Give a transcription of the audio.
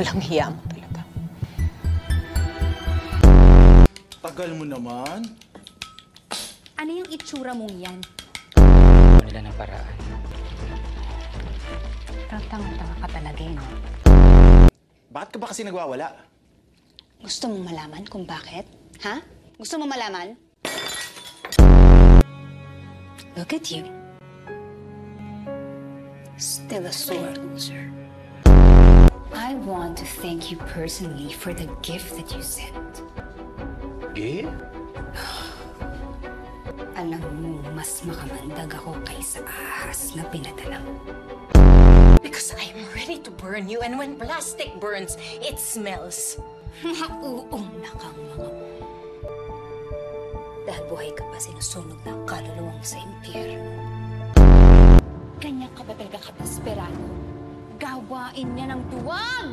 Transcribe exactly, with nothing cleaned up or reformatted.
Walang hiya mo talaga. Tagal mo naman. Ano yung itsura mong yan? Nila ng paraan. Tatanga-tanga ka talaga eh, no? Bakit ka ba kasi nagwawala? Gusto mong malaman kung bakit? Ha? Gusto mo malaman? Look at you. Still a sore loser. I want to thank you personally for the gift that you sent. Eh? Alam mo, mas makamandag ako kaysa ahas na pinadala mo. Because I'm ready to burn you, and when plastic burns, it smells. Mauuna kang mga mo. Dahil buhay ka pa sinusunog ng kaluluwa mo sa impyerno. Ganyan ka ba talaga kadesperado? Gawain niya ng duwag!